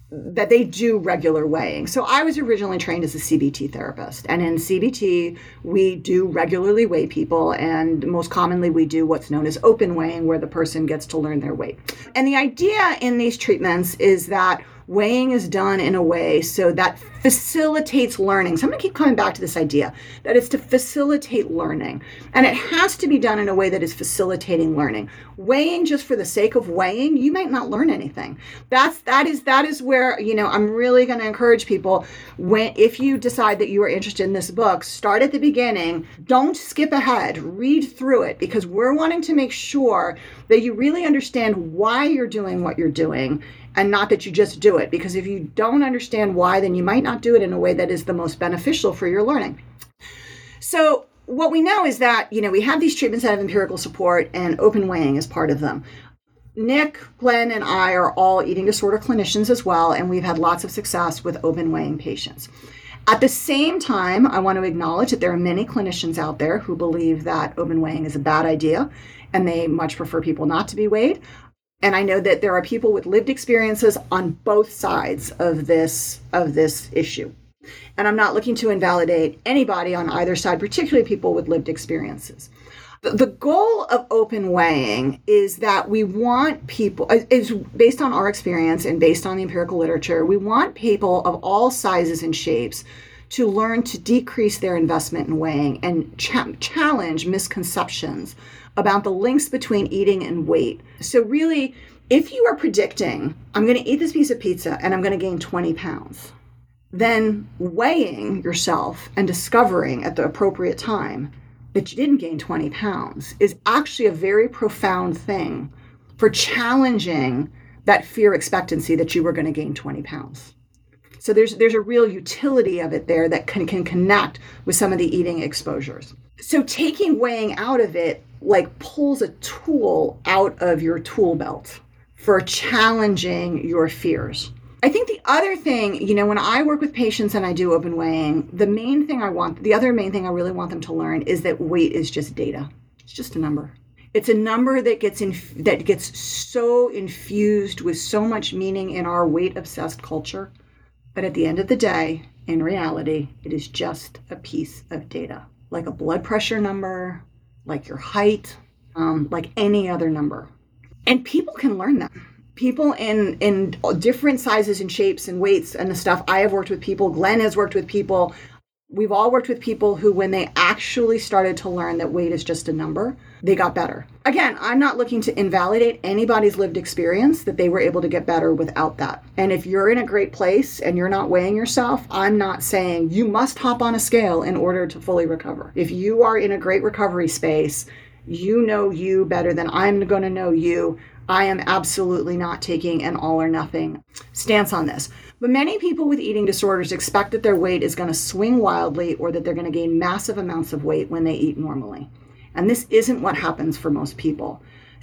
that they do regular weighing. So I was originally trained as a CBT therapist. And in CBT, we do regularly weigh people. And most commonly, we do what's known as open weighing, where the person gets to learn their weight. And the idea in these treatments is that weighing is done in a way so that facilitates learning. So I'm going to keep coming back to this idea that it's to facilitate learning. And it has to be done in a way that is facilitating learning. Weighing just for the sake of weighing, you might not learn anything. That is where, I'm really going to encourage people, if you decide that you are interested in this book, start at the beginning. Don't skip ahead. Read through it, because we're wanting to make sure that you really understand why you're doing what you're doing, and not that you just do it. Because if you don't understand why, then you might not do it in a way that is the most beneficial for your learning. So what we know is that, we have these treatments that have empirical support, and open weighing is part of them. Nick, Glenn, and I are all eating disorder clinicians as well, and we've had lots of success with open weighing patients. At the same time, I want to acknowledge that there are many clinicians out there who believe that open weighing is a bad idea, and they much prefer people not to be weighed. And I know that there are people with lived experiences on both sides of this issue. And I'm not looking to invalidate anybody on either side, particularly people with lived experiences. The goal of open weighing is that we want people, is based on our experience and based on the empirical literature, we want people of all sizes and shapes to learn to decrease their investment in weighing and challenge misconceptions about the links between eating and weight. So really, if you are predicting, I'm going to eat this piece of pizza and I'm going to gain 20 pounds, then weighing yourself and discovering at the appropriate time that you didn't gain 20 pounds is actually a very profound thing for challenging that fear expectancy that you were going to gain 20 pounds. So there's a real utility of it there that can connect with some of the eating exposures. So taking weighing out of it pulls a tool out of your tool belt for challenging your fears. I think the other thing, when I work with patients and I do open weighing, the other main thing I really want them to learn is that weight is just data. It's just a number. It's a number that gets so infused with so much meaning in our weight-obsessed culture. But at the end of the day, in reality, it is just a piece of data, like a blood pressure number, like your height, like any other number. And people can learn that. People in different sizes and shapes and weights and the stuff. I have worked with people. Glenn has worked with people. We've all worked with people who, when they actually started to learn that weight is just a number, they got better. Again, I'm not looking to invalidate anybody's lived experience that they were able to get better without that. And if you're in a great place and you're not weighing yourself, I'm not saying you must hop on a scale in order to fully recover. If you are in a great recovery space, you know you better than I'm going to know you. I am absolutely not taking an all or nothing stance on this. But many people with eating disorders expect that their weight is going to swing wildly or that they're going to gain massive amounts of weight when they eat normally. And this isn't what happens for most people.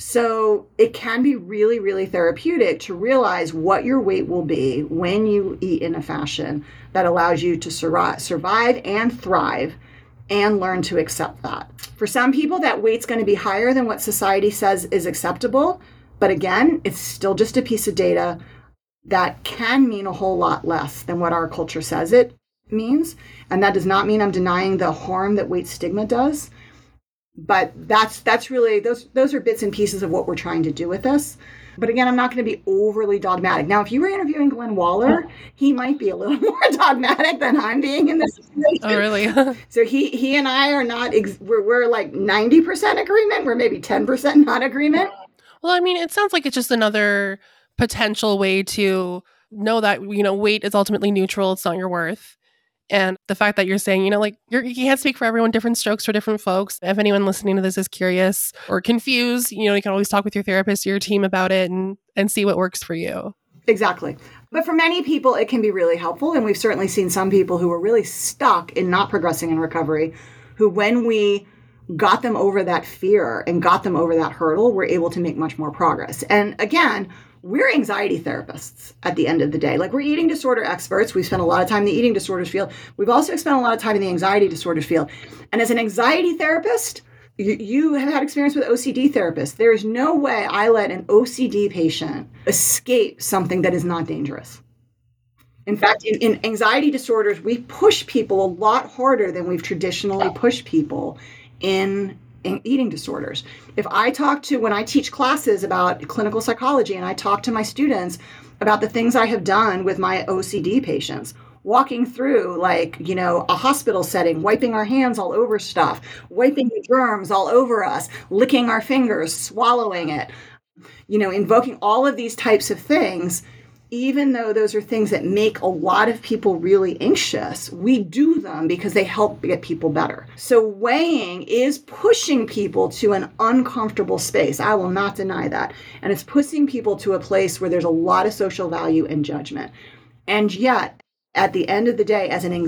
So it can be really, really therapeutic to realize what your weight will be when you eat in a fashion that allows you to survive and thrive and learn to accept that. For some people, that weight's going to be higher than what society says is acceptable. But again, it's still just a piece of data that can mean a whole lot less than what our culture says it means. And that does not mean I'm denying the harm that weight stigma does. But that's really, those are bits and pieces of what we're trying to do with this. But again, I'm not going to be overly dogmatic. Now, if you were interviewing Glenn Waller, he might be a little more dogmatic than I'm being in this situation. Oh, really? So he and I are not, we're like 90% agreement. We're maybe 10% not agreement. Well, I mean, it sounds like it's just another potential way to know that, weight is ultimately neutral. It's not your worth. And the fact that you're saying, you can't speak for everyone, different strokes for different folks. If anyone listening to this is curious or confused, you can always talk with your therapist or your team about it and see what works for you. Exactly. But for many people, it can be really helpful. And we've certainly seen some people who were really stuck in not progressing in recovery, who, when we got them over that fear and got them over that hurdle, were able to make much more progress. And again, we're anxiety therapists at the end of the day. Like, we're eating disorder experts. We spend a lot of time in the eating disorders field. We've also spent a lot of time in the anxiety disorders field. And as an anxiety therapist, you have had experience with OCD therapists. There is no way I let an OCD patient escape something that is not dangerous. In fact, in anxiety disorders, we push people a lot harder than we've traditionally pushed people in eating disorders. If I when I teach classes about clinical psychology and I talk to my students about the things I have done with my OCD patients, walking through a hospital setting, wiping our hands all over stuff, wiping the germs all over us, licking our fingers, swallowing it, invoking all of these types of things, even though those are things that make a lot of people really anxious, we do them because they help get people better. So weighing is pushing people to an uncomfortable space. I will not deny that. And it's pushing people to a place where there's a lot of social value and judgment. And yet, at the end of the day,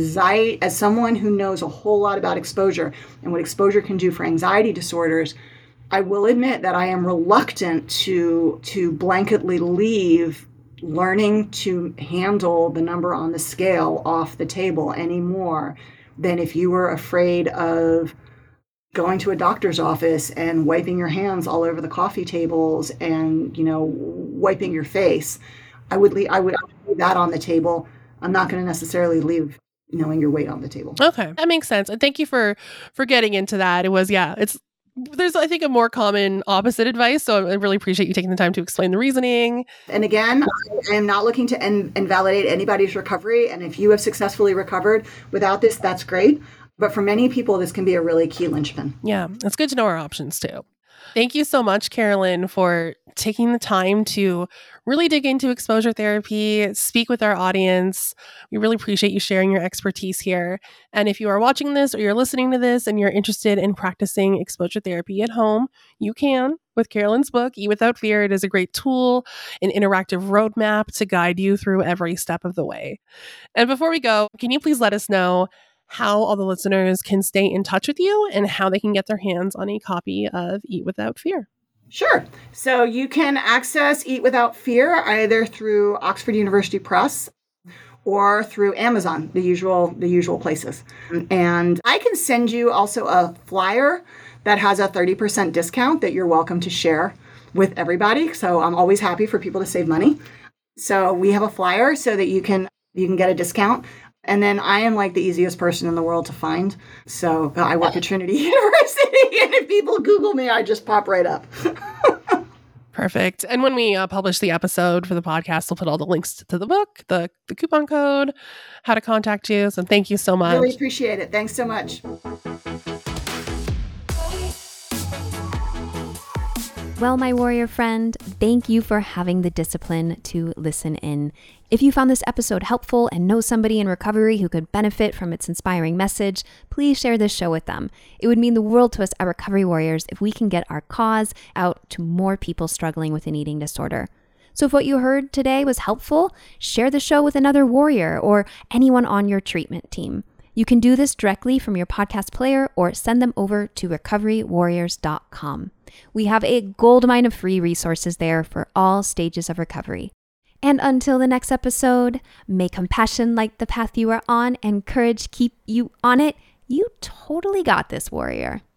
as someone who knows a whole lot about exposure and what exposure can do for anxiety disorders, I will admit that I am reluctant to blanketly leave learning to handle the number on the scale off the table any more than if you were afraid of going to a doctor's office and wiping your hands all over the coffee tables and, wiping your face. I would leave that on the table. I'm not going to necessarily leave knowing your weight on the table. Okay, that makes sense. And thank you for getting into that. There's, I think, a more common opposite advice. So I really appreciate you taking the time to explain the reasoning. And again, I am not looking to invalidate anybody's recovery. And if you have successfully recovered without this, that's great. But for many people, this can be a really key linchpin. Yeah, it's good to know our options too. Thank you so much, Carolyn, for taking the time to really dig into exposure therapy, speak with our audience. We really appreciate you sharing your expertise here. And if you are watching this or you're listening to this and you're interested in practicing exposure therapy at home, you can with Carolyn's book, Eat Without Fear. It is a great tool, an interactive roadmap to guide you through every step of the way. And before we go, can you please let us know how all the listeners can stay in touch with you and how they can get their hands on a copy of Eat Without Fear? Sure. So you can access Eat Without Fear either through Oxford University Press or through Amazon, the usual places. And I can send you also a flyer that has a 30% discount that you're welcome to share with everybody. So I'm always happy for people to save money. So we have a flyer so that you can get a discount. And then I am like the easiest person in the world to find. So I work at Trinity University, and if people Google me, I just pop right up. Perfect. And when we publish the episode for the podcast, we'll put all the links to the book, the coupon code, how to contact you. So thank you so much. Really appreciate it. Thanks so much. Well, my warrior friend, thank you for having the discipline to listen in. If you found this episode helpful and know somebody in recovery who could benefit from its inspiring message, please share this show with them. It would mean the world to us at Recovery Warriors if we can get our cause out to more people struggling with an eating disorder. So if what you heard today was helpful, share the show with another warrior or anyone on your treatment team. You can do this directly from your podcast player or send them over to recoverywarriors.com. We have a goldmine of free resources there for all stages of recovery. And until the next episode, may compassion light the path you are on and courage keep you on it. You totally got this, warrior.